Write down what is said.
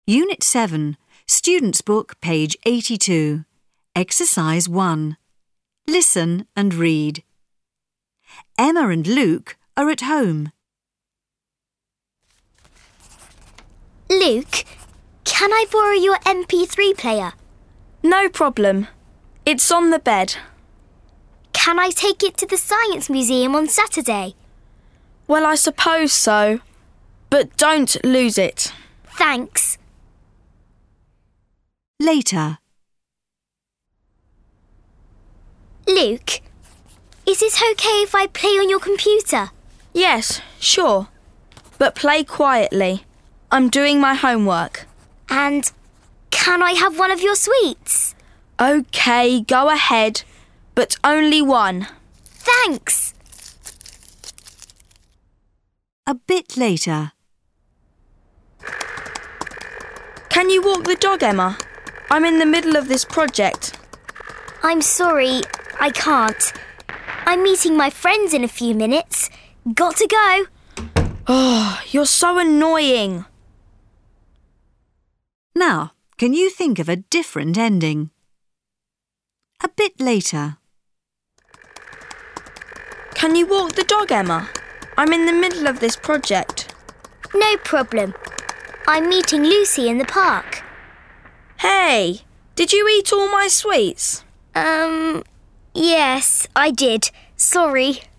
Unit 7, Students' Book, page 82. Exercise 1. Listen and read. Emma and Luke are at home. Luke, can I borrow your MP3 player? No problem. It's on the bed. Can I take it to the Science Museum on Saturday? Well, I suppose so. But don't lose it. Thanks. Later. Luke, is it okay if I play on your computer? Yes, sure. But play quietly. I'm doing my homework. And can I have one of your sweets? OK, go ahead, but only one. Thanks. A bit later. Can you walk the dog, Emma? I'm in the middle of this project. I'm sorry, I can't. I'm meeting my friends in a few minutes. Got to go. Oh, you're so annoying. Now, can you think of a different ending? A bit later. Can you walk the dog, Emma? I'm in the middle of this project. No problem. I'm meeting Lucy in the park. Hey, did you eat all my sweets? Yes, I did. Sorry.